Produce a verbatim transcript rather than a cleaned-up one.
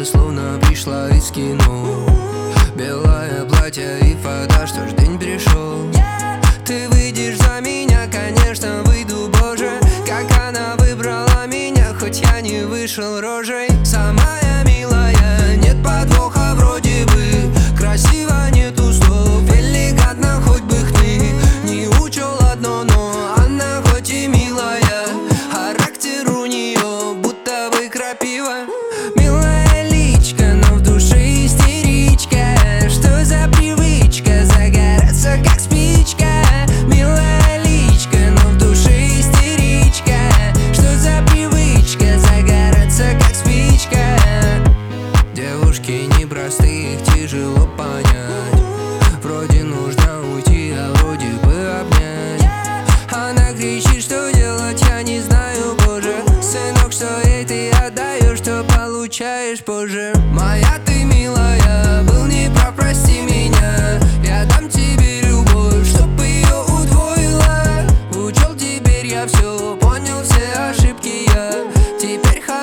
улыбалась, словно пришла из кино. Белое платье и фото, что ж день пришел. Ты выйдешь за меня, конечно, выйду, боже. Как она выбрала меня, хоть я не вышел рожей. Самая милая, нет подвоха вроде бы. Красиво, нету слов, элегантно, хоть бы хны. Не учел одно, но она хоть и милая, характер у нее будто бы крапива. Милая личка, но в душе истеричка. Что за привычка загораться как спичка? Милая личка, но в душе истеричка. Что за привычка загораться как спичка? Девушки непростые, их тяжело понять. Вроде нужно уйти, а вроде бы обнять. Она кричит, что делать, я не знаю, боже. Сынок, что ей ты отдаешь, что получаешь позже. Моя ты милая, был неправ, прости меня. Я дам тебе любовь, чтоб ее удвоила. Учел теперь я все, понял все ошибки я. Теперь хорошо.